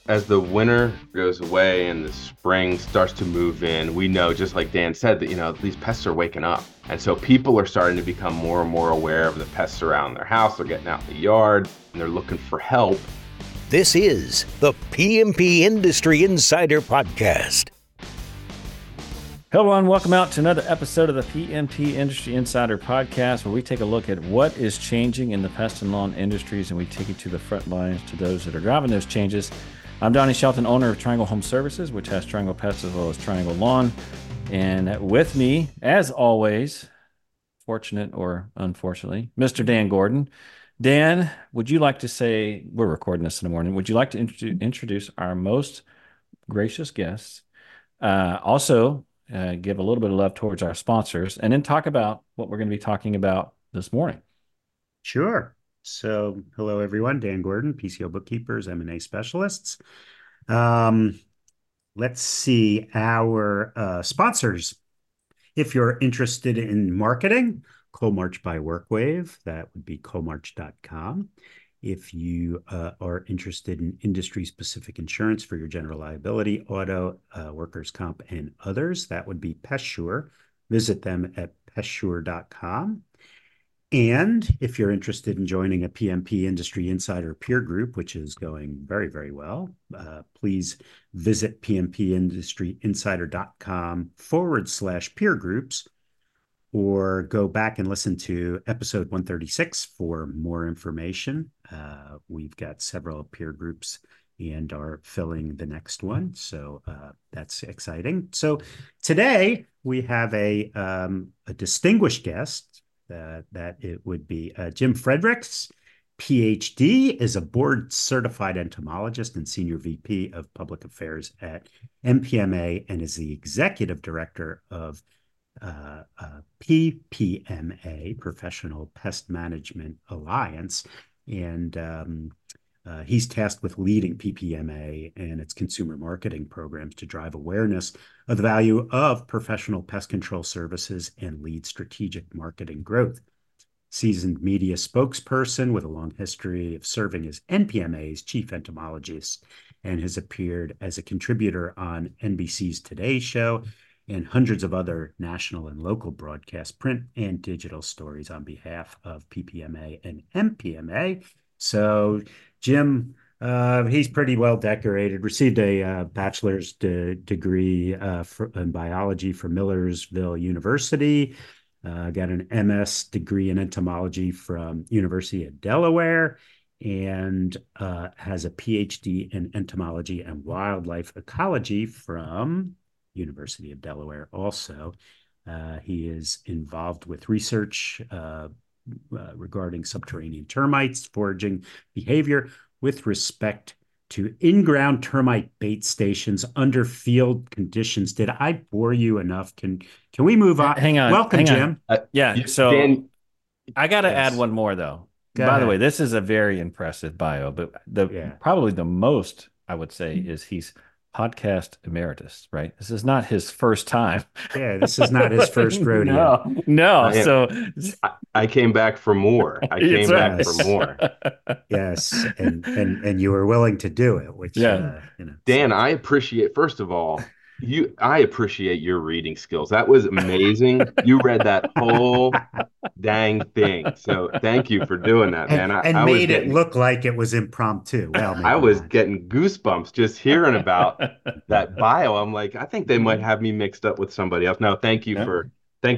as the winter goes away and the spring starts to move in, we know, just like Dan said, that these pests are waking up. And so people are starting to become more and more aware of the pests around their house. They're getting out in the yard and they're looking for help. This is the PMP Industry Insider Podcast. Hello and welcome out to another episode of the PMP Industry Insider Podcast, where we take a look at what is changing in the pest and lawn industries, and we take you to the front lines, to those that are driving those changes. I'm Donnie Shelton, owner of Triangle Home Services, which has Triangle Pest as well as Triangle Lawn. And with me, as always, fortunate or unfortunately, Mr. Dan Gordon. Dan, would you like to say, we're recording this in the morning, would you like to introduce our most gracious guests? Also, give a little bit of love towards our sponsors, and then talk about what we're going to be talking about this morning. Sure. So, hello, everyone. Dan Gordon, PCO Bookkeepers, M&A Specialists. Let's see our sponsors. If you're interested in marketing, Coalmarch by WorkWave, that would be coalmarch.com. If you are interested in industry-specific insurance for your general liability, auto, workers' comp, and others, that would be PestSure. Visit them at pestsure.com. And if you're interested in joining a PMP Industry Insider peer group, which is going very, very well, please visit pmpindustryinsider.com/peer groups, or go back and listen to episode 136 for more information. We've got several peer groups and are filling the next one. So that's exciting. So today we have a distinguished guest. That it would be Jim Fredericks, PhD, is a board-certified entomologist and senior VP of Public Affairs at MPMA, and is the executive director of PPMA, Professional Pest Management Alliance, and he's tasked with leading PPMA and its consumer marketing programs to drive awareness of the value of professional pest control services and lead strategic marketing growth. Seasoned media spokesperson with a long history of serving as NPMA's chief entomologist, and has appeared as a contributor on NBC's Today Show and hundreds of other national and local broadcast, print, and digital stories on behalf of PPMA and MPMA. So Jim, he's pretty well decorated, received a bachelor's degree in biology from Millersville University, got an MS degree in entomology from University of Delaware, and has a PhD in entomology and wildlife ecology from University of Delaware also. He is involved with research regarding subterranean termites, foraging behavior with respect to in-ground termite bait stations under field conditions. Did I bore you enough? Can we move on? Hang on. Welcome, Jim. So Dan, I got to add one more, though. By the way, this is a very impressive bio, but probably the most I would say is he's podcast emeritus, right? This is not his first time. Yeah, this is not his first rodeo. No. So I came back for more. I came back for more. Yes, and you were willing to do it, which Dan, I appreciate, first of all, I appreciate your reading skills. That was amazing. You read that whole dang thing. So thank you for doing that, man. I made it look like it was impromptu. Well, I was getting goosebumps just hearing about that bio. I'm like, I think they might have me mixed up with somebody else. No, thank you for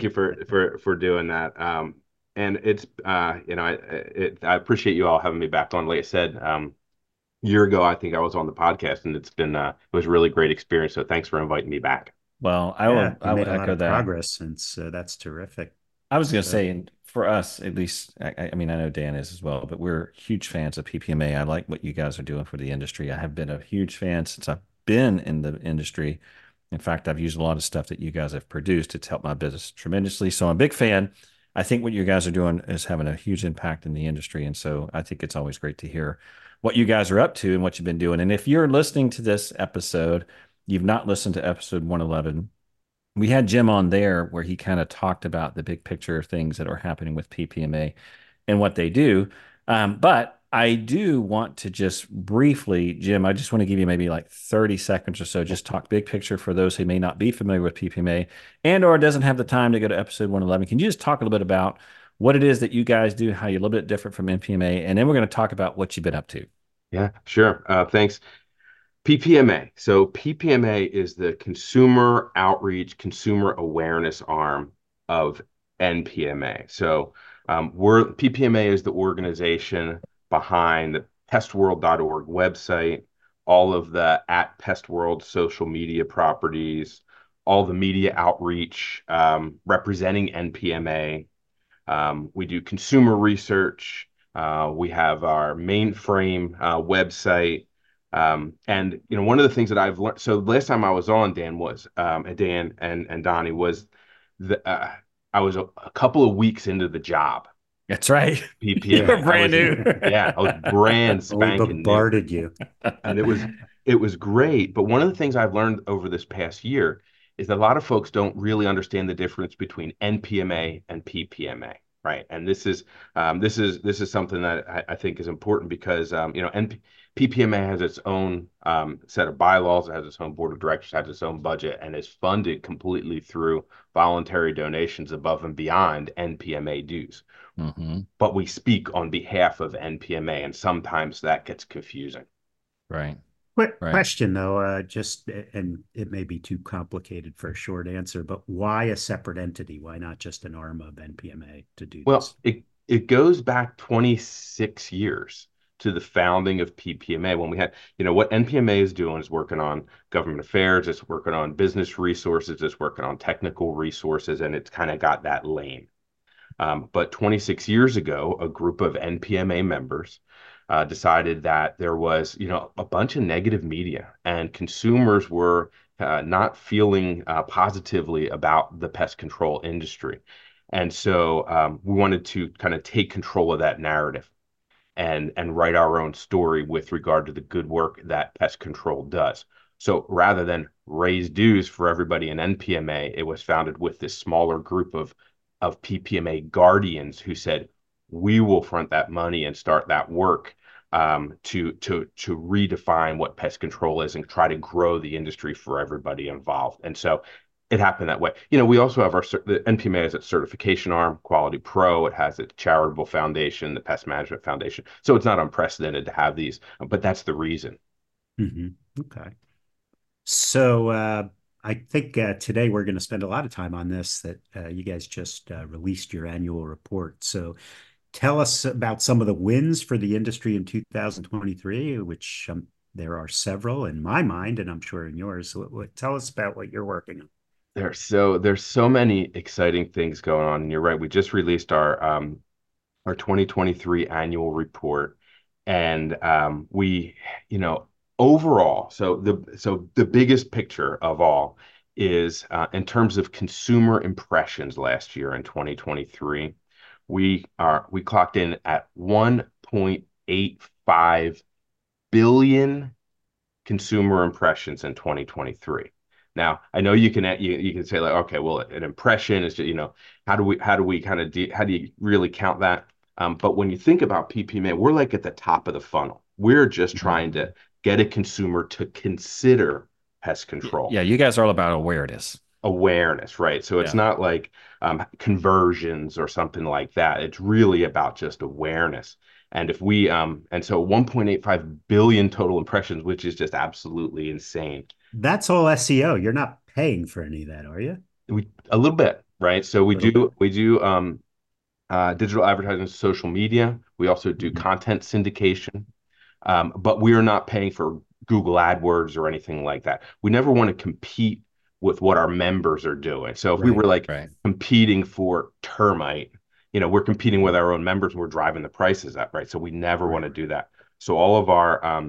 doing that. And it's I appreciate you all having me back on. Like I said, year ago, I think I was on the podcast, and it was a really great experience. So thanks for inviting me back. Well, I will echo that. Progress since that's terrific. I was going to say, for us, at least, I mean, I know Dan is as well, but we're huge fans of PPMA. I like what you guys are doing for the industry. I have been a huge fan since I've been in the industry. In fact, I've used a lot of stuff that you guys have produced. It's helped my business tremendously. So I'm a big fan. I think what you guys are doing is having a huge impact in the industry. And so I think it's always great to hear what you guys are up to and what you've been doing. And if you're listening to this episode, you've not listened to episode 111, we had Jim on there where he kind of talked about the big picture of things that are happening with PPMA and what they do. But I do want to just briefly, Jim, I just want to give you maybe like 30 seconds or so, just talk big picture for those who may not be familiar with PPMA and or doesn't have the time to go to episode 111. Can you just talk a little bit about what it is that you guys do, how you're a little bit different from NPMA, and then we're going to talk about what you've been up to. Yeah, sure. Thanks. PPMA. So PPMA is the consumer outreach, consumer awareness arm of NPMA. So PPMA is the organization behind the pestworld.org website, all of the at PestWorld social media properties, all the media outreach representing NPMA. We do consumer research. We have our mainframe website. And one of the things that I've learned, so the last time I was on, Dan and Donnie, was I was a couple of weeks into the job. That's right. PPMA. You were brand new. Yeah, I was brand We spanking bombarded new. you. And it was great. But one of the things I've learned over this past year is that a lot of folks don't really understand the difference between NPMA and PPMA, right? And this is something that I think is important because PPMA has its own set of bylaws, it has its own board of directors, has its own budget, and is funded completely through voluntary donations above and beyond NPMA dues. Mm-hmm. But we speak on behalf of NPMA, and sometimes that gets confusing. Right. Quick Right. question though, and it may be too complicated for a short answer, but why a separate entity? Why not just an arm of NPMA to do Well, this? it goes back 26 years to the founding of PPMA when we had, what NPMA is doing is working on government affairs, it's working on business resources, it's working on technical resources, and it's kind of got that lane. But 26 years ago, a group of NPMA members decided that there was, a bunch of negative media, and consumers were not feeling positively about the pest control industry. And so we wanted to kind of take control of that narrative and write our own story with regard to the good work that pest control does. So rather than raise dues for everybody in NPMA, it was founded with this smaller group of PPMA guardians who said, we will front that money and start that work to redefine what pest control is and try to grow the industry for everybody involved. And so it happened that way. We also have the NPMA has its certification arm, Quality Pro. It has its charitable foundation, the Pest Management Foundation. So it's not unprecedented to have these, but that's the reason. Mm-hmm. Okay. So I think today we're going to spend a lot of time on this, that you guys just released your annual report. So tell us about some of the wins for the industry in 2023, which there are several in my mind, and I'm sure in yours. So tell us about what you're working on. There's so many exciting things going on, and you're right. We just released our 2023 annual report, and we, overall, so the biggest picture of all is in terms of consumer impressions last year in 2023, we clocked in at 1.85 billion consumer impressions in 2023. Now, I know you can say like, okay, well, an impression is just, how do we kind of how do you really count that? But when you think about PPMA, we're like at the top of the funnel. We're just trying to get a consumer to consider pest control. Yeah, you guys are all about awareness. Awareness, right? So it's not like conversions or something like that. It's really about just awareness. And if we and so 1.85 billion total impressions, which is just absolutely insane. That's all SEO. You're not paying for any of that, are you? A little bit, right? So we do digital advertising, social media. We also do content syndication, but we are not paying for Google AdWords or anything like that. We never want to compete with what our members are doing. So if we were like competing for termite, we're competing with our own members and we're driving the prices up, right? So we never want to do that. So all of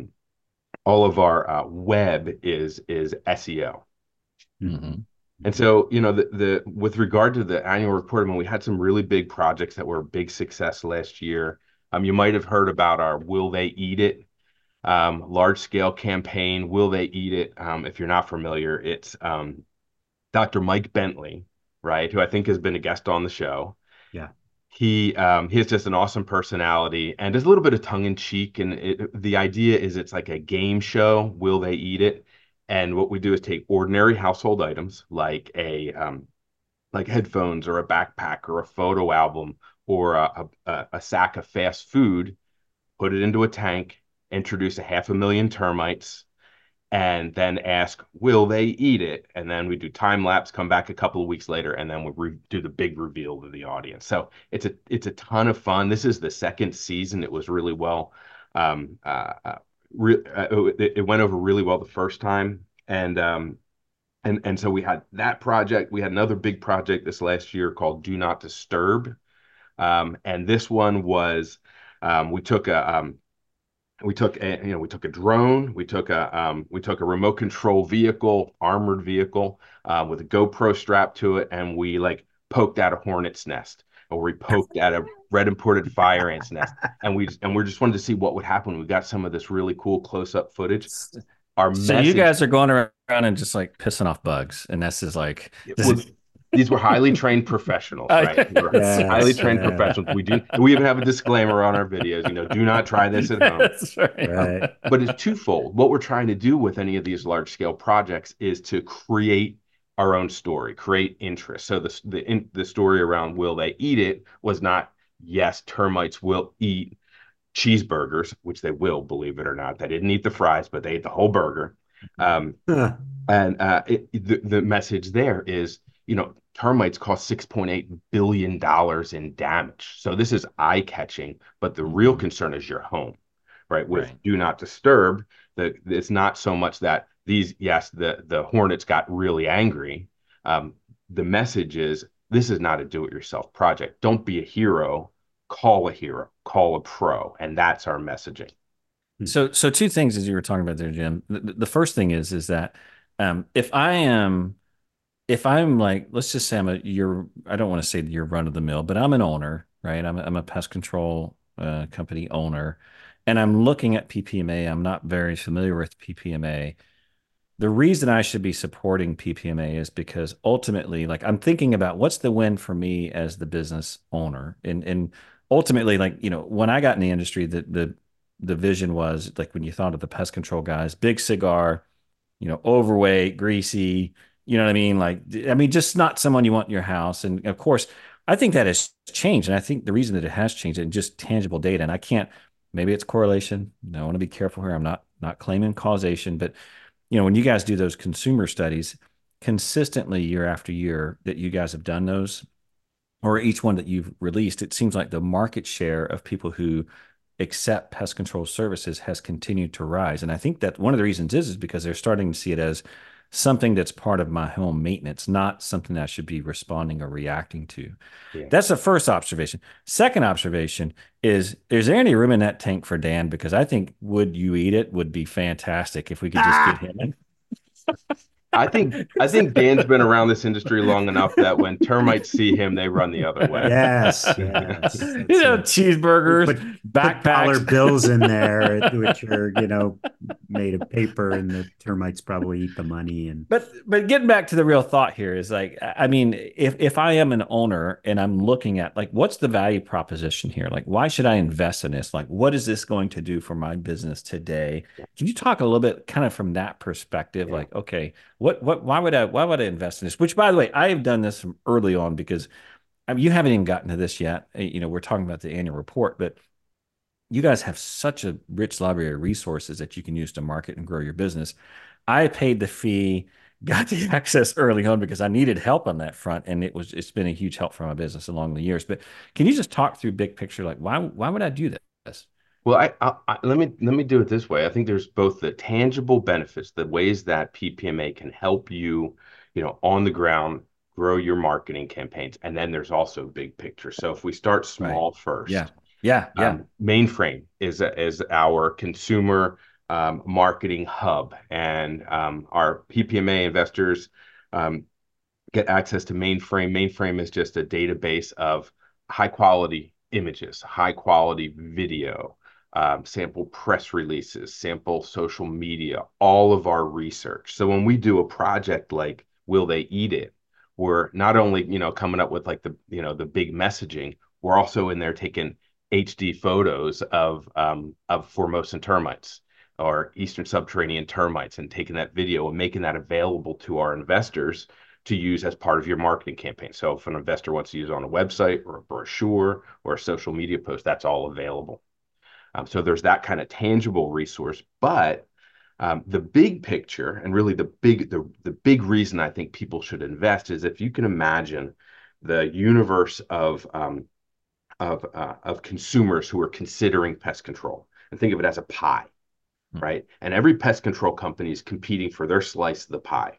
our web is SEO. Mm-hmm. And so, the with regard to the annual report, we had some really big projects that were a big success last year. You might have heard about our Will They Eat It large scale campaign. Will They Eat It? If you're not familiar, it's Dr. Mike Bentley, right, who I think has been a guest on the show. Yeah. he has just an awesome personality and there's a little bit of tongue in cheek. And the idea is it's like a game show. Will they eat it? And what we do is take ordinary household items like headphones or a backpack or a photo album or a sack of fast food, put it into a tank, introduce a 500,000 termites, and then ask, will they eat it? And then we do time lapse, come back a couple of weeks later, and then we do the big reveal to the audience. So it's a ton of fun. This is the second season. It was really well. It went over really well the first time, and so we had that project. We had another big project this last year called Do Not Disturb, and this one was we took a we took a drone, we took a remote control vehicle, armored vehicle, with a GoPro strap to it, and we like poked at a hornet's nest, or we poked at a red imported fire ant's nest, and we're just wanted to see what would happen. We got some of this really cool close up footage. Our So message, you guys are going around and just like pissing off bugs, and this is like these were highly trained professionals, right? We were highly trained professionals. We even have a disclaimer on our videos, do not try this at home. That's right. But it's twofold. What we're trying to do with any of these large scale projects is to create our own story, create interest. So the story around will they eat it was not, yes, termites will eat cheeseburgers, which they will, believe it or not. They didn't eat the fries, but they ate the whole burger. And the message there is, termites cost $6.8 billion in damage. So this is eye-catching, but the real concern is your home, right? With Do Not Disturb, it's not so much that the hornets got really angry. The message is, this is not a do-it-yourself project. Don't be a hero, call a pro. And that's our messaging. So two things as you were talking about there, Jim. The first thing is that if I'm like, let's just say I don't want to say you're run of the mill, but I'm an owner, right? I'm a pest control company owner, and I'm looking at PPMA. I'm not very familiar with PPMA. The reason I should be supporting PPMA is because ultimately, like, I'm thinking about what's the win for me as the business owner, and ultimately, like, when I got in the industry, the vision was like, when you thought of the pest control guys, big cigar, overweight, greasy. You know what I mean? Like, just not someone you want in your house. And of course, I think that has changed. And I think the reason that it has changed and just tangible data, and maybe it's correlation. I want to be careful here. I'm not claiming causation, but when you guys do those consumer studies consistently year after year that you guys have done those, or each one that you've released, it seems like the market share of people who accept pest control services has continued to rise. And I think that one of the reasons is because they're starting to see it as something that's part of my home maintenance, not something that I should be responding or reacting to. Yeah. That's the first observation. Second observation is there any room in that tank for Dan? Because I think Would You Eat It would be fantastic if we could just get him in. I think Dan's been around this industry long enough that when termites see him, they run the other way. Yes. Cheeseburgers, backpacks, dollar bills in there, which are made of paper, and the termites probably eat the money. But getting back to the real thought here is like, if I am an owner and I'm looking at like, what's the value proposition here? Like, why should I invest in this? Like, what is this going to do for my business today? Can you talk a little bit kind of from that perspective? Yeah. Like, okay, why would I invest in this? Which, by the way, I have done this from early on, because you haven't even gotten to this yet. We're talking about the annual report, but you guys have such a rich library of resources that you can use to market and grow your business. I paid the fee, got the access early on because I needed help on that front, and it's been a huge help for my business along the years. But can you just talk through big picture, like why would I do this? Well, let me do it this way. I think there's both the tangible benefits, the ways that PPMA can help you, on the ground grow your marketing campaigns, and then there's also big picture. So if we start small first, Mainframe is our consumer marketing hub, and our PPMA investors get access to Mainframe. Mainframe is just a database of high quality images, high quality video, sample press releases, sample social media, all of our research. So when we do a project like Will They Eat It, we're not only, coming up with like the big messaging, we're also in there taking HD photos of Formosan termites or Eastern Subterranean termites and taking that video and making that available to our investors to use as part of your marketing campaign. So if an investor wants to use it on a website or a brochure or a social media post, that's all available. So there's that kind of tangible resource. But the big picture, and really the big reason I think people should invest, is if you can imagine the universe of consumers who are considering pest control, and think of it as a pie, right? And every pest control company is competing for their slice of the pie.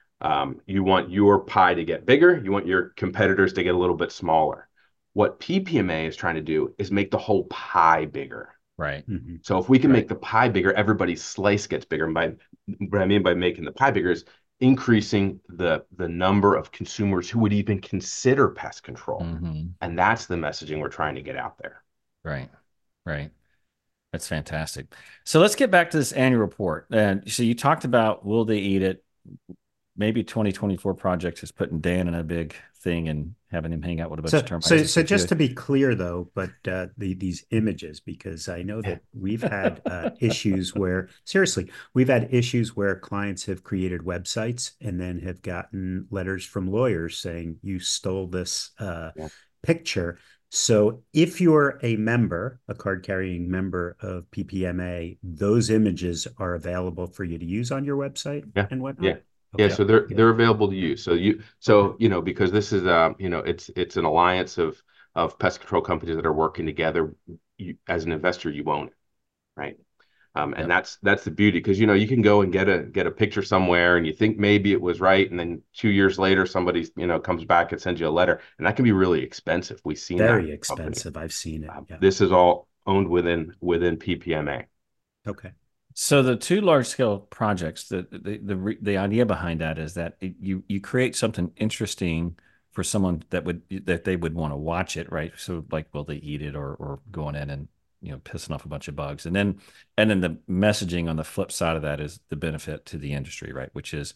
You want your pie to get bigger. You want your competitors to get a little bit smaller. What PPMA is trying to do is make the whole pie bigger. Right. So if we can make the pie bigger, everybody's slice gets bigger. And by what I mean by making the pie bigger is increasing the number of consumers who would even consider pest control. And that's the messaging we're trying to get out there. Right. Right. That's fantastic. So let's get back to this annual report. And so you talked about will they eat it? Maybe 2024 projects is putting Dan in a big thing and having him hang out with a bunch of termites. So just to be clear, though, but these images, because I know that we've had issues where, seriously, we've had issues where clients have created websites and then have gotten letters from lawyers saying you stole this picture. So if you're a member, a card-carrying member of PPMA, those images are available for you to use on your website and whatnot? Yeah. Okay. Yeah, so they're available to use. So because this is it's an alliance of pest control companies that are working together. As an investor, you own it, right? And that's the beauty, because you can go and get a picture somewhere and you think maybe it was right, and then 2 years later somebody comes back and sends you a letter, and that can be really expensive. We've seen very expensive. I've seen it. This is all owned within PPMA. Okay. So the two large-scale projects, the idea behind that is that you create something interesting for someone that they would want to watch it, right? So like, will they eat it or going in and pissing off a bunch of bugs, and then the messaging on the flip side of that is the benefit to the industry, right? Which is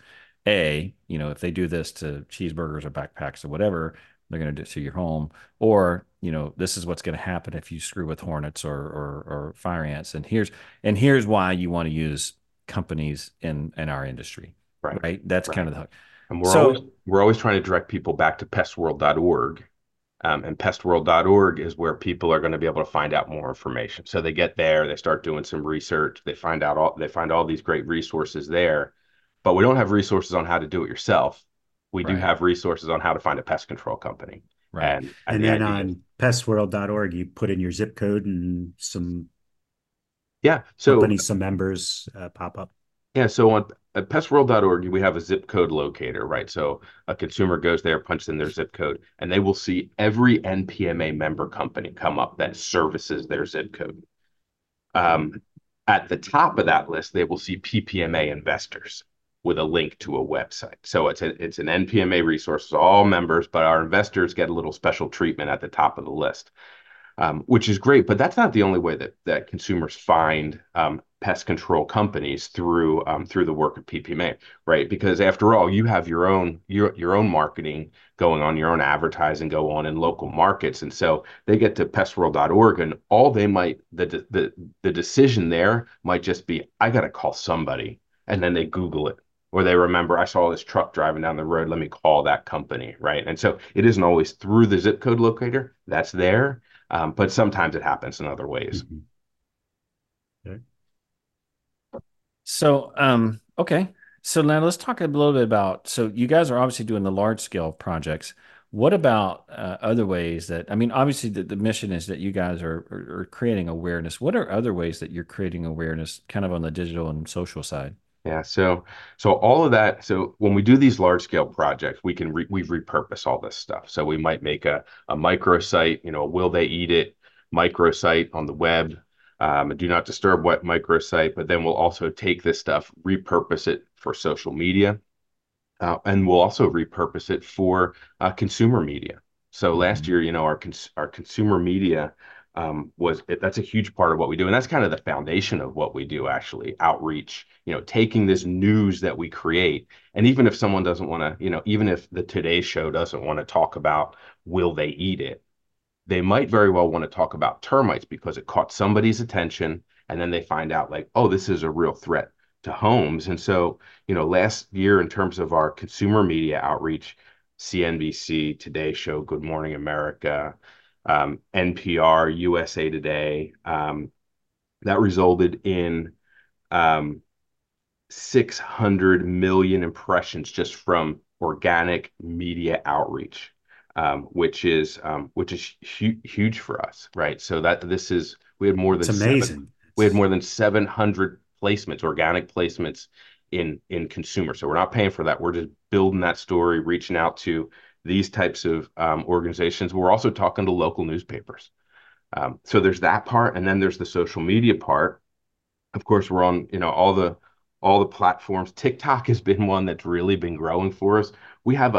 if they do this to cheeseburgers or backpacks or whatever, they're going to do it to your home, or this is what's going to happen if you screw with hornets or fire ants, and here's why you want to use companies in our industry, right? That's kind of the hook. And we're always trying to direct people back to pestworld.org, and pestworld.org is where people are going to be able to find out more information. So they get there, they start doing some research, they find all these great resources there, but we don't have resources on how to do it yourself. We do have resources on how to find a pest control company. Right. And then on pestworld.org, you put in your zip code and some companies, some members pop up. Yeah. So on pestworld.org, we have a zip code locator, right? So a consumer goes there, punches in their zip code, and they will see every NPMA member company come up that services their zip code. At the top of that list, they will see PPMA investors with a link to a website. So it's an NPMA resource, all members, but our investors get a little special treatment at the top of the list, which is great. But that's not the only way that consumers find pest control companies through the work of PPMA, right? Because after all, you have your own marketing going on, your own advertising go on in local markets, and so they get to pestworld.org, and the decision there might just be, I got to call somebody, and then they Google it. Or they remember, I saw this truck driving down the road, let me call that company, right? And so it isn't always through the zip code locator that's there, but sometimes it happens in other ways. Okay. So, okay. So now let's talk a little bit about, so you guys are obviously doing the large scale projects. What about other ways obviously the mission is that you guys are creating awareness. What are other ways that you're creating awareness kind of on the digital and social side? Yeah, so all of that. So when we do these large scale projects, we repurpose all this stuff. So we might make a microsite, will they eat it microsite on the web, a do not disturb web microsite. But then we'll also take this stuff, repurpose it for social media, and we'll also repurpose it for consumer media. So last year, our consumer media that's a huge part of what we do. And that's kind of the foundation of what we do, actually, outreach, taking this news that we create. And even if someone doesn't want to, even if the Today Show doesn't want to talk about will they eat it, they might very well want to talk about termites because it caught somebody's attention, and then they find out like, oh, this is a real threat to homes. And so, last year in terms of our consumer media outreach, CNBC, Today Show, Good Morning America, NPR, USA Today, that resulted in 600 million impressions just from organic media outreach, which is huge for us, right? So that this is we had more than It's amazing. we had more than 700 placements, organic placements in consumer. So we're not paying for that. We're just building that story, reaching out to these types of organizations. We're also talking to local newspapers. So there's that part, and then there's the social media part. Of course, we're on, all the platforms. TikTok has been one that's really been growing for us. We have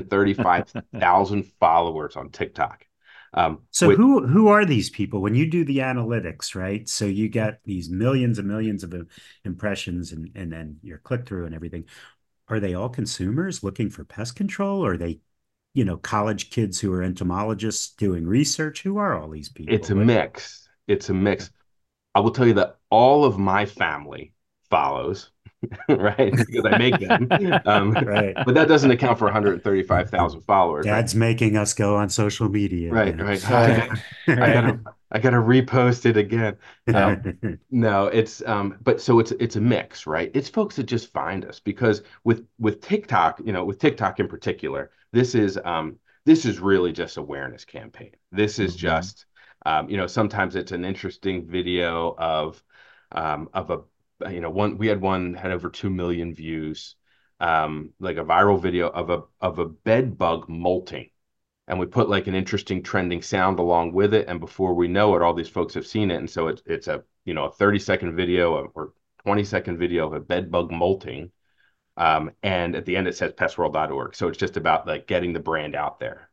135,000 followers on TikTok. So who are these people when you do the analytics, right? So you get these millions and millions of impressions and then your click through and everything. Are they all consumers looking for pest control? Or are they, college kids who are entomologists doing research? Who are all these people? It's a mix. It's a mix. I will tell you that all of my family follows, right? Because I make them. Right. But that doesn't account for 135,000 followers. Dad's right? making us go on social media. Right, right. I gotta repost it again. No, it's but so it's a mix, right? It's folks that just find us because with TikTok, with TikTok in particular, this is really just awareness campaign. This is just sometimes it's an interesting video of a we had one had over 2 million views, like a viral video of a bed bug molting, and we put like an interesting trending sound along with it, and before we know it, all these folks have seen it, and so it's a 30-second video or 20-second video of a bed bug molting, and at the end it says pestworld.org. So it's just about like getting the brand out there.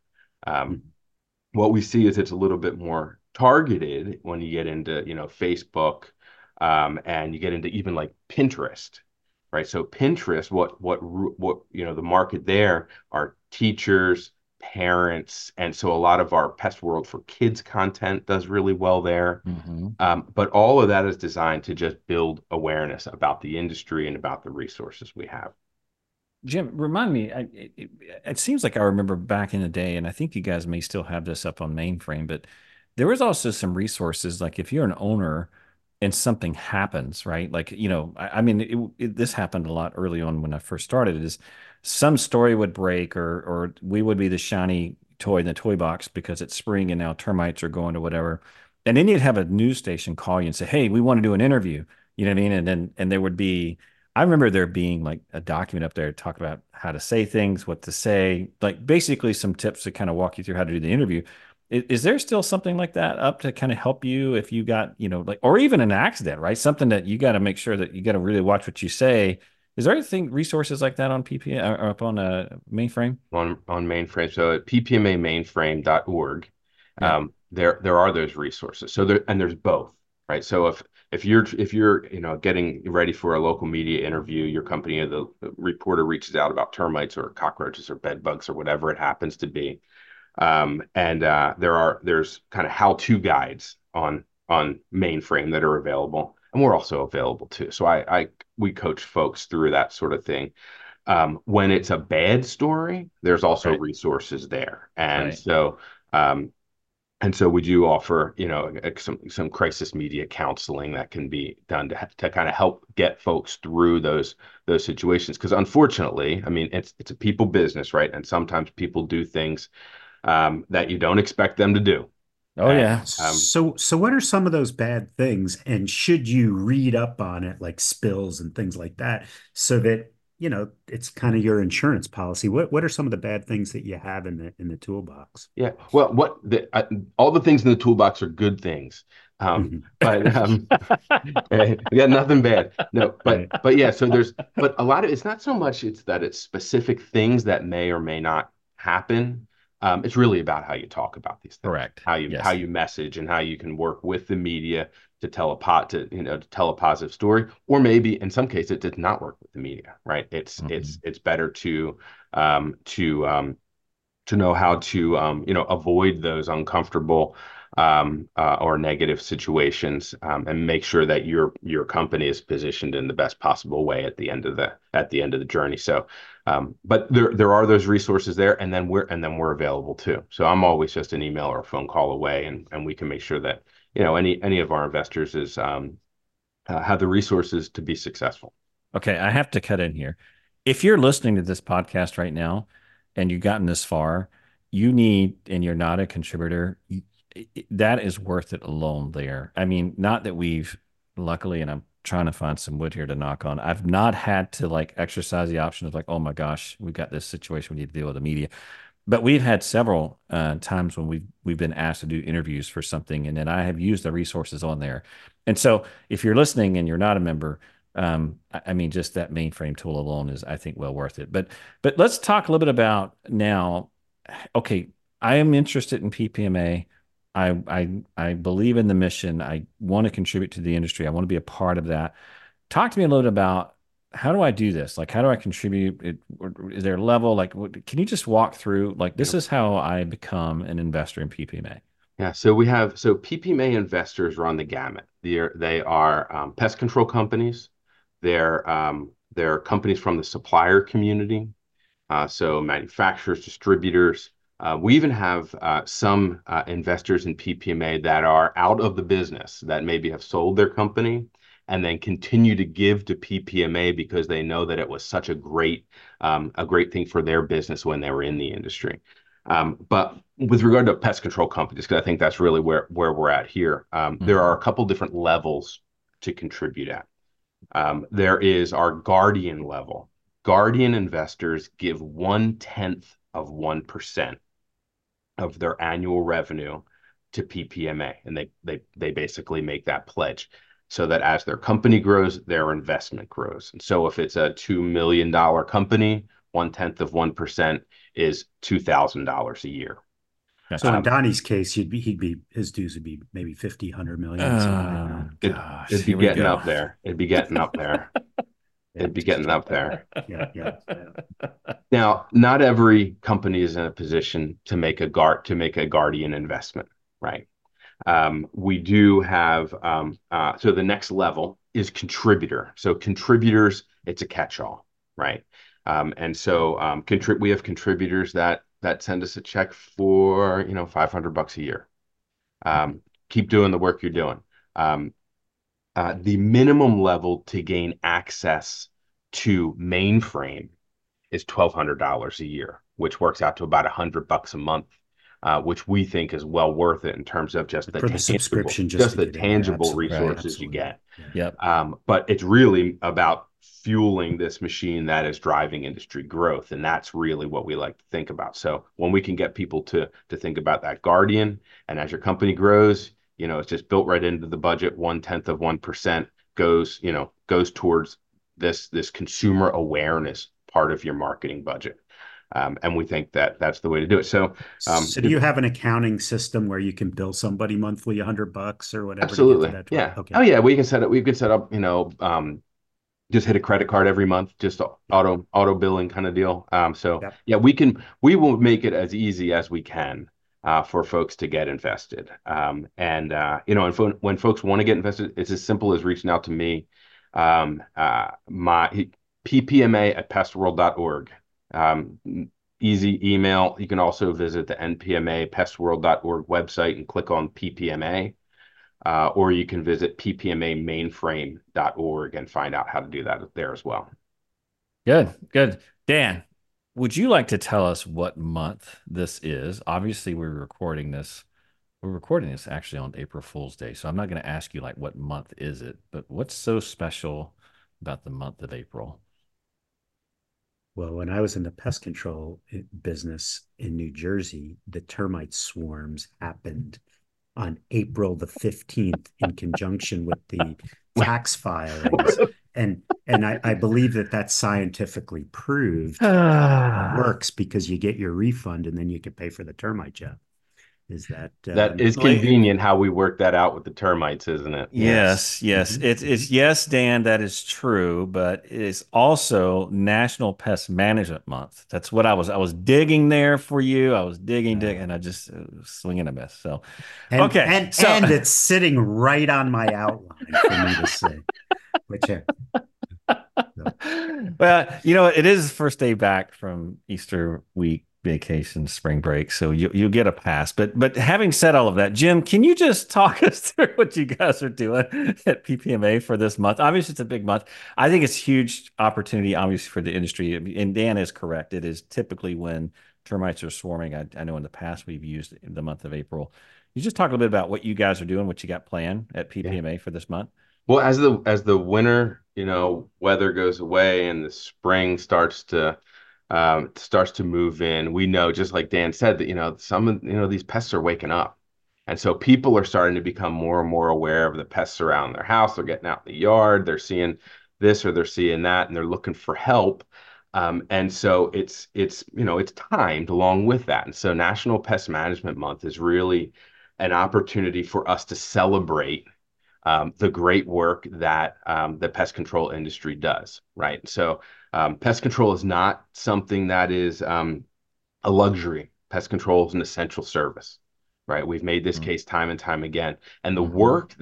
What we see is it's a little bit more targeted when you get into Facebook, and you get into even like Pinterest, right? So Pinterest, what the market there are teachers, parents, and so a lot of our Pest World for Kids content does really well there. But all of that is designed to just build awareness about the industry and about the resources we have. Jim, remind me, it seems like I remember back in the day, and I think you guys may still have this up on Mainframe, but there was also some resources, like if you're an owner and something happens, right? Like, I mean, this happened a lot early on when I first started, is some story would break or we would be the shiny toy in the toy box because it's spring and now termites are going to whatever. And then you'd have a news station call you and say, hey, we want to do an interview. You know what I mean? And there would be, I remember there being like a document up there to talk about how to say things, what to say, like basically some tips to kind of walk you through how to do the interview. Is there still something like that up to kind of help you if you got, like, or even an accident, right? Something that you got to make sure that you got to really watch what you say. Is there anything, resources like that on PPM or up on Mainframe? On Mainframe. So at ppmamainframe.org, Yeah. there are those resources. So there's both, right? So if you're getting ready for a local media interview, your company or the reporter reaches out about termites or cockroaches or bed bugs or whatever it happens to be, and there's kind of how-to guides on Mainframe that are available, and we're also available too. So we coach folks through that sort of thing. When it's a bad story, there's also Right. resources there, and Right. so we do offer some crisis media counseling that can be done to kind of help get folks through those situations, because unfortunately, I mean, it's a people business, right? And sometimes people do things that you don't expect them to do. Oh, yeah. So what are some of those bad things? And should you read up on it, like spills and things like that, so that, it's kind of your insurance policy? What are some of the bad things that you have in the toolbox? Yeah. Well, all the things in the toolbox are good things. But we got nothing bad. No, Right. but yeah, but a lot of it's not so much it's that it's specific things that may or may not happen. It's really about how you talk about these things, Correct. how Yes. you message, and how you can work with the media to tell to tell a positive story, or maybe in some cases it did not work with the media, right? It's better to to know how to avoid those uncomfortable or negative situations, and make sure that your company is positioned in the best possible way at the end of the journey. So, but there are those resources there, and then we're available too. So I'm always just an email or a phone call away, and we can make sure that any of our investors is have the resources to be successful. Okay, I have to cut in here. If you're listening to this podcast right now and you've gotten this far, and you're not a contributor, that is worth it alone there. I mean, not that we've, luckily, and I'm trying to find some wood here to knock on, I've not had to like exercise the option of like, oh my gosh, we've got this situation we need to deal with the media. But we've had several times when we've been asked to do interviews for something, and then I have used the resources on there. And so, if you're listening and you're not a member, I mean, just that mainframe tool alone is, I think, well worth it. But let's talk a little bit about now. Okay, I am interested in PPMA. I believe in the mission. I want to contribute to the industry. I want to be a part of that. Talk to me a little bit about, how do I do this? Like, how do I contribute? Is there a level? Like, can you just walk through? Like, this is how I become an investor in PPMA. Yeah, so PPMA investors run the gamut. They are pest control companies. They're companies from the supplier community, so manufacturers, distributors. We even have some investors in PPMA that are out of the business, that maybe have sold their company and then continue to give to PPMA because they know that it was such a great thing for their business when they were in the industry. But with regard to pest control companies, because I think that's really where we're at here, there are a couple different levels to contribute at. There is our Guardian level. Guardian investors give 0.1% of their annual revenue to PPMA, and they basically make that pledge so that as their company grows, their investment grows. And so if it's a $2 million company, 0.1% is $2,000 a year. So in Donnie's case, his dues would be maybe 50, 100 million. Gosh, it'd be getting up there. It'd be getting up there. It'd be getting up there. Yeah. Now, not every company is in a position to make a Guardian investment, right? We do have so the next level is contributor. So contributors, it's a catch-all, right? And so we have contributors that send us a check for $500 a year. Keep doing the work you're doing. The minimum level to gain access to mainframe is $1,200 a year, which works out to about $100 a month, which we think is well worth it in terms of just the subscription, just the tangible resources you get. Yep. But it's really about fueling this machine that is driving industry growth, and that's really what we like to think about. So when we can get people to think about that Guardian, and as your company grows, it's just built right into the budget. 0.1% goes towards this consumer awareness part of your marketing budget. And we think that that's the way to do it. So do you have an accounting system where you can bill somebody monthly $100 or whatever? Absolutely. To get to that yeah. Okay. Oh yeah. We can set up, just hit a credit card every month, just auto billing kind of deal. Yeah, we will make it as easy as we can for folks to get invested. And when folks want to get invested, it's as simple as reaching out to me. My ppma@pestworld.org. Easy email. You can also visit the NPMA pestworld.org website and click on PPMA, or you can visit ppmamainframe.org and find out how to do that there as well. Good. Dan, would you like to tell us what month this is? Obviously, we're recording this actually on April Fool's Day, so I'm not going to ask you like what month is it, but what's so special about the month of April? Well, when I was in the pest control business in New Jersey, the termite swarms happened on April the 15th in conjunction with the tax filings. And I believe that that's scientifically proved works, because you get your refund and then you can pay for the termite job. is that That is convenient how we work that out with the termites, isn't it? Yes, yes. Mhm. It's yes, Dan, that is true, but it's also National Pest Management Month. That's what I was digging there for you. I was digging, and I just swinging a miss. So, and okay. and So, and it's sitting right on my outline for me to say, which so, well, it is the first day back from Easter week vacation, spring break, so you get a pass. But having said all of that, Jim, can you just talk us through what you guys are doing at PPMA for this month? Obviously, it's a big month. I think it's a huge opportunity, obviously, for the industry. And Dan is correct. It is typically when termites are swarming. I know in the past we've used the month of April. You just talk a little bit about what you guys are doing, what you got planned at Yeah. PPMA for this month. Well, as the winter, weather goes away and the spring starts to move in, we know, just like Dan said, that some of these pests are waking up, and so people are starting to become more and more aware of the pests around their house. They're getting out in the yard, they're seeing this or they're seeing that, and they're looking for help. And so it's timed along with that. And so National Pest Management Month is really an opportunity for us to celebrate the great work that the pest control industry does, right? So pest control is not something that is a luxury. Pest control is an essential service, right? We've made this case time and time again, and the Mm-hmm. work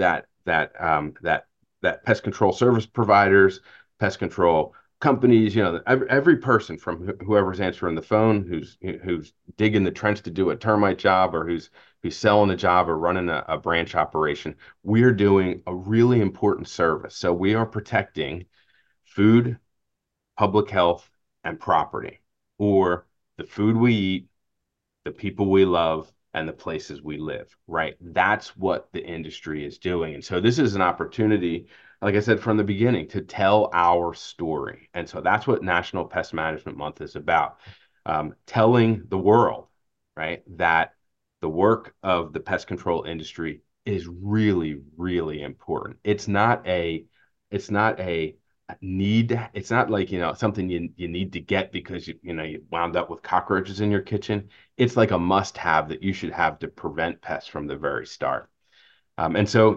that pest control service providers, pest control companies, every person from whoever's answering the phone, who's digging the trench to do a termite job, or who's selling a job or running a branch operation, we're doing a really important service. So we are protecting food, public health, and property, or the food we eat, the people we love, and the places we live, right? That's what the industry is doing. And so this is an opportunity, like I said from the beginning, to tell our story. And so that's what National Pest Management Month is about, telling the world, right, that the work of the pest control industry is really, really important. It's not a need. It's not like, something you need to get because you wound up with cockroaches in your kitchen. It's like a must have that you should have to prevent pests from the very start. And so,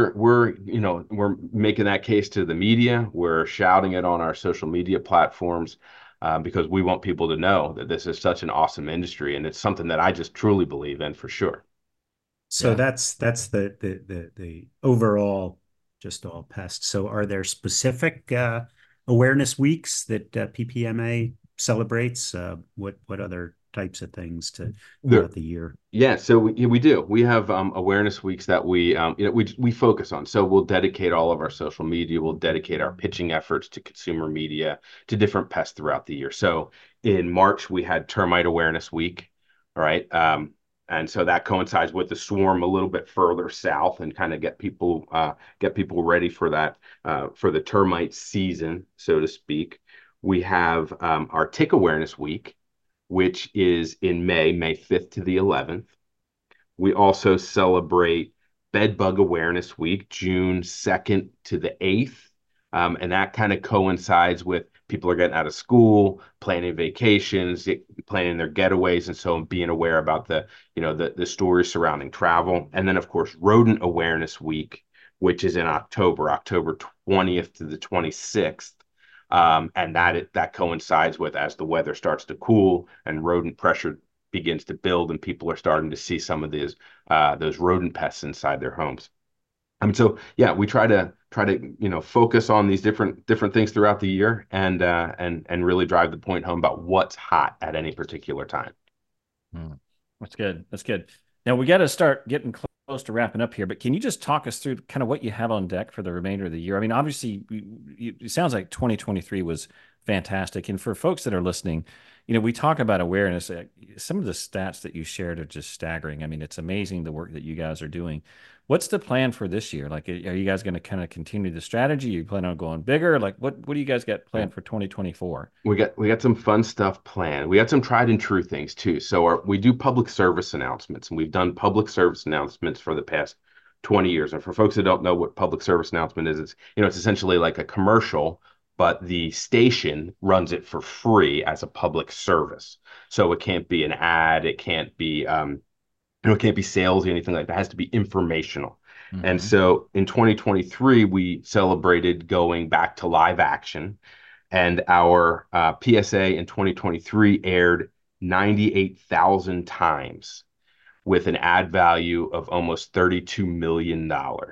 we're making that case to the media. We're shouting it on our social media platforms, because we want people to know that this is such an awesome industry, and it's something that I just truly believe in for sure. so Yeah. that's the overall, just all pests. So are there specific awareness weeks that PPMA celebrates? What other types of things There, throughout the year? Yeah, so we do. We have awareness weeks that we focus on. So we'll dedicate all of our social media, we'll dedicate our pitching efforts to consumer media, to different pests throughout the year. So in March we had Termite Awareness Week, all right, and so that coincides with the swarm a little bit further south, and kind of get people ready for that, for the termite season, so to speak. We have our Tick Awareness Week, which is in May 5th to the 11th. We also celebrate Bed Bug Awareness Week, June 2nd to the 8th. And that kind of coincides with people are getting out of school, planning vacations, planning their getaways, and so being aware about the stories surrounding travel. And then, of course, Rodent Awareness Week, which is in October 20th to the 26th. And that coincides with, as the weather starts to cool and rodent pressure begins to build, and people are starting to see some of those rodent pests inside their homes. So yeah, we try to focus on these different things throughout the year, and really drive the point home about what's hot at any particular time. Hmm. That's good. That's good. Now we got to start getting close to wrapping up here, but can you just talk us through kind of what you have on deck for the remainder of the year? I mean, obviously, it sounds like 2023 was fantastic. And for folks that are listening, we talk about awareness. Some of the stats that you shared are just staggering. I mean, it's amazing the work that you guys are doing. What's the plan for this year? Like, are you guys going to kind of continue the strategy? You plan on going bigger? Like, what do you guys got Yeah. planned for 2024? We got some fun stuff planned. We got some tried and true things too. So we do public service announcements, and we've done public service announcements for the past 20 years. And for folks that don't know what public service announcement is, it's essentially like a commercial, but the station runs it for free as a public service. So it can't be an ad, it can't be it can't be salesy, anything like that. It has to be informational. And Mm-hmm. so in 2023, we celebrated going back to live action, and our PSA in 2023 aired 98,000 times with an ad value of almost $32 million.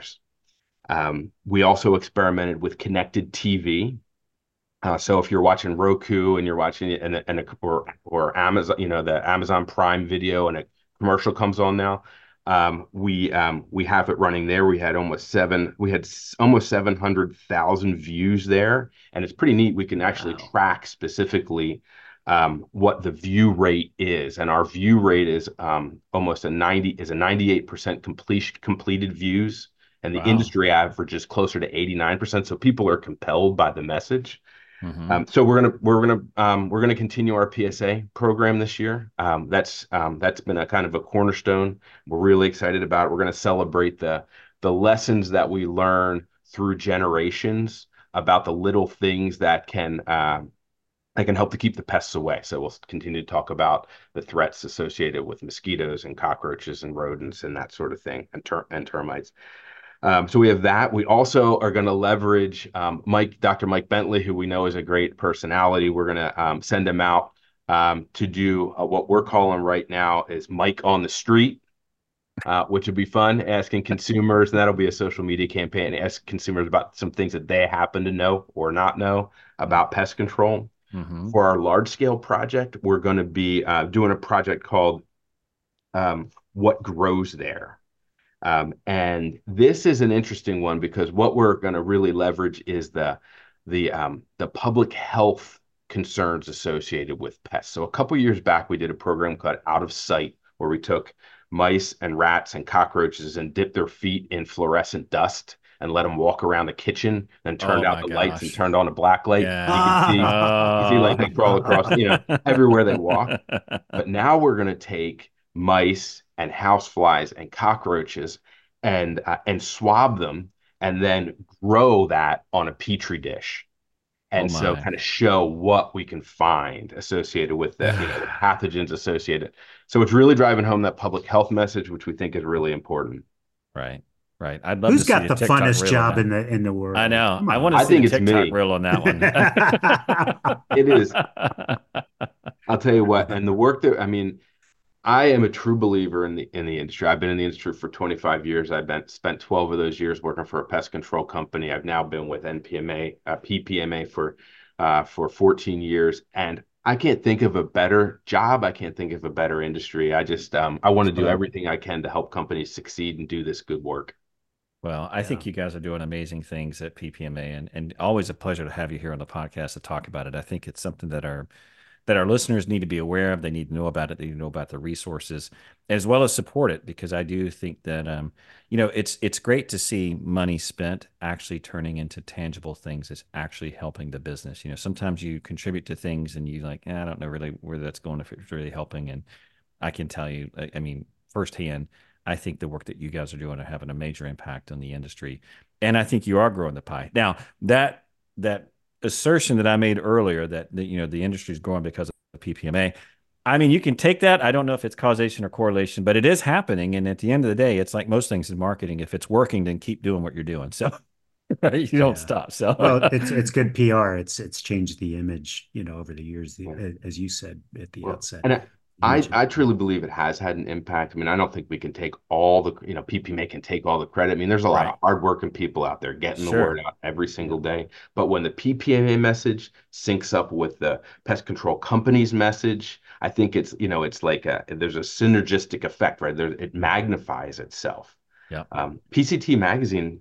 We also experimented with connected TV. So if you're watching Roku and you're watching it or Amazon, the Amazon Prime Video, and a commercial comes on now, we have it running there. We had almost 700,000 views there, and it's pretty neat. We can actually track specifically what the view rate is, and our view rate is almost a 98% completed views, and the industry average is closer to 89%. So people are compelled by the message. Mm-hmm. So we're gonna continue our PSA program this year. That's been a kind of a cornerstone. We're really excited about it. We're gonna celebrate the lessons that we learn through generations about the little things that can help to keep the pests away. So we'll continue to talk about the threats associated with mosquitoes and cockroaches and rodents and that sort of thing, and termites. So we have that. We also are going to leverage Dr. Mike Bentley, who we know is a great personality. We're going to send him out to do what we're calling right now is Mike on the Street, which would be fun, asking consumers, and that'll be a social media campaign, ask consumers about some things that they happen to know or not know about pest control. Mm-hmm. For our large scale project, we're going to be doing a project called What Grows There. And this is an interesting one because what we're going to really leverage is the public health concerns associated with pests. So a couple years back, we did a program called Out of Sight, where we took mice and rats and cockroaches and dipped their feet in fluorescent dust and let them walk around the kitchen, and turned out the lights and turned on a black light. Yeah. You can see like they crawl across, everywhere they walk. But now we're going to take mice and houseflies and cockroaches and swab them, and then grow that on a petri dish. And so kind of show what we can find associated with the pathogens associated. So it's really driving home that public health message, which we think is really important. Right. I'd love Who's to see got the TikTok funnest job in the world? I know. I want to see the TikTok reel on that one. It is. I'll tell you what, and the work that I am a true believer in the industry. I've been in the industry for 25 years. I've spent 12 of those years working for a pest control company. I've now been with PPMA for 14 years, and I can't think of a better job. I can't think of a better industry. I just I want to do everything I can to help companies succeed and do this good work. Well, I think you guys are doing amazing things at PPMA, and always a pleasure to have you here on the podcast to talk about it. I think it's something that our listeners need to be aware of. They need to know about it. They need to know about the resources, as well as support it, because I do think that it's great to see money spent actually turning into tangible things that's actually helping the business. Sometimes you contribute to things and you like, I don't know really where that's going, if it's really helping. And I can tell you, firsthand, I think the work that you guys are doing are having a major impact on the industry, and I think you are growing the pie. Now that assertion that I made earlier that the industry is growing because of PPMA, you can take that. I don't know if it's causation or correlation, but it is happening. And at the end of the day, it's like most things in marketing. If it's working, then keep doing what you're doing. So you don't stop. So well, it's good PR. It's changed the image, over the years, as you said at the outset. And I truly believe it has had an impact. I don't think we can take all the, PPMA can take all the credit. There's a lot of hardworking people out there getting the word out every single day. But when the PPMA message syncs up with the pest control company's message, I think it's, it's like there's a synergistic effect, right? It magnifies itself. Yeah. PCT Magazine,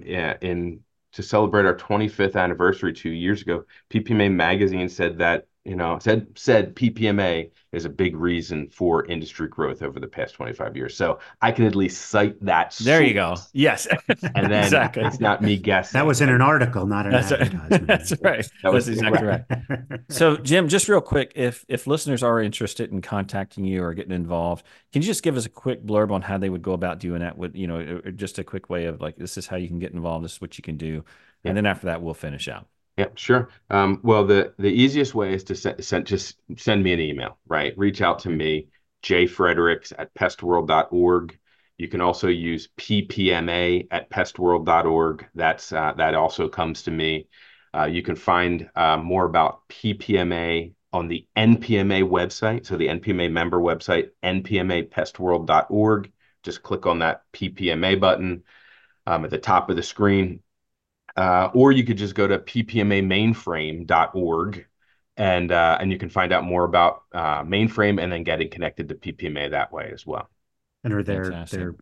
to celebrate our 25th anniversary 2 years ago, PPMA Magazine said that, said PPMA is a big reason for industry growth over the past 25 years. So I can at least cite that. There you go. Yes. And then it's not me guessing. That was in an article, not an advertisement. That's right. That's exactly right. So Jim, just real quick, if listeners are interested in contacting you or getting involved, can you just give us a quick blurb on how they would go about doing that? With just a quick way of like, this is how you can get involved. This is what you can do. And then after that, we'll finish out. Yeah, sure. Well, the easiest way is to just send me an email, right? Reach out to me, jfredericks@pestworld.org. You can also use ppma@pestworld.org. That also comes to me. You can find more about PPMA on the NPMA website. So the NPMA member website, npmapestworld.org. Just click on that PPMA button at the top of the screen. Or you could just go to ppmamainframe.org and you can find out more about mainframe and then getting connected to PPMA that way as well. And are there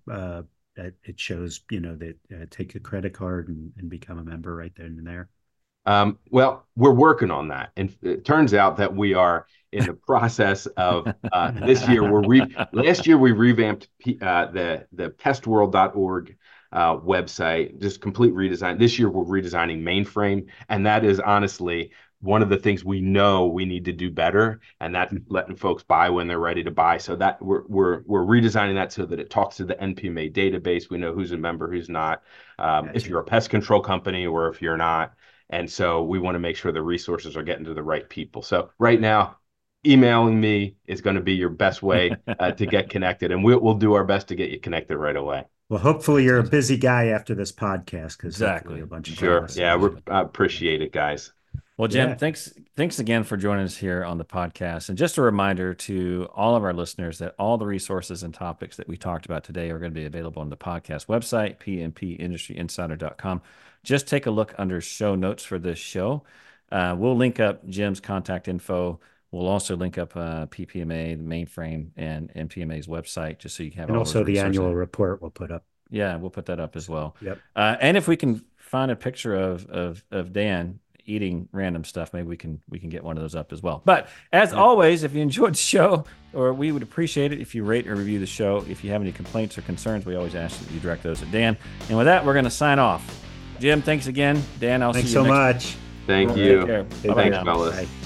it shows, that take a credit card and become a member right then and there? Well, we're working on that. And it turns out that we are in the process of this year. Last year we revamped the pestworld.org website, just complete redesign. This year we're redesigning mainframe, and that is honestly one of the things we know we need to do better, and that's letting folks buy when they're ready to buy. So that we're redesigning that so that it talks to the NPMA database. We know who's a member, who's not, if you're a pest control company or if you're not. And so we want to make sure the resources are getting to the right people. So right now, emailing me is going to be your best way to get connected, and we'll do our best to get you connected right away. Well, hopefully you're a busy guy after this podcast, because exactly a bunch of sure. Yeah, I appreciate it, guys. Well, Jim, thanks again for joining us here on the podcast. And just a reminder to all of our listeners that all the resources and topics that we talked about today are going to be available on the podcast website, pmpindustryinsider.com. Just take a look under show notes for this show. We'll link up Jim's contact info. We'll also link up PPMA, the mainframe, and NPMA's website, just so you can have. And also the annual report we'll put up. Yeah, we'll put that up as well. Yep. And if we can find a picture of Dan eating random stuff, maybe we can get one of those up as well. But as always, if you enjoyed the show, or we would appreciate it if you rate or review the show. If you have any complaints or concerns, we always ask that you direct those at Dan. And with that, we're going to sign off. Jim, thanks again. Dan, I'll see you next. Thanks so much. Thank you. Take care. Thanks, fellas. Bye.